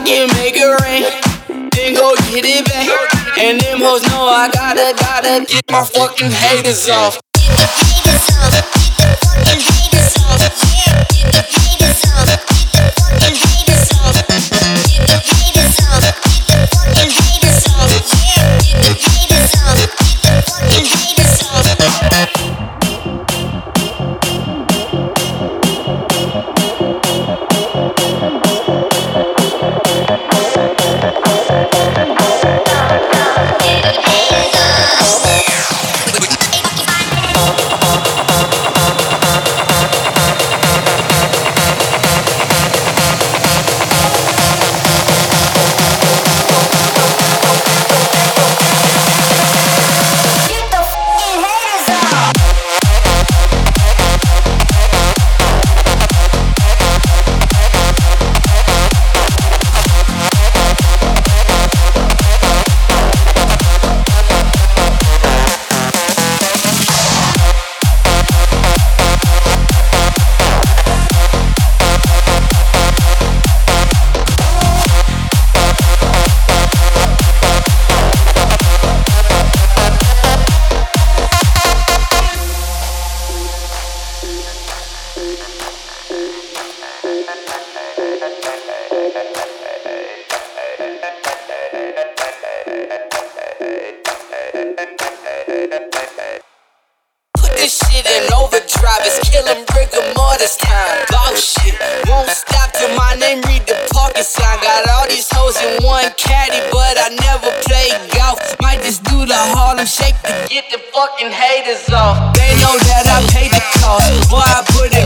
can make it rain, then go get it back. And them hoes know I gotta get my fucking haters off. Get the haters off, get the fucking haters off. Yeah, get the haters off, get the fucking haters off. Get the haters off, get the fucking haters off. Yeah, get the haters off, get the fucking haters off. This shit in overdrive, it's killing rigor mortis time. Boss shit, won't stop till my name read the parking sign. Got all these hoes in one caddy, but I never play golf. Might just do the Harlem Shake to get the fucking haters off. They know that I paid the cost, boy I put it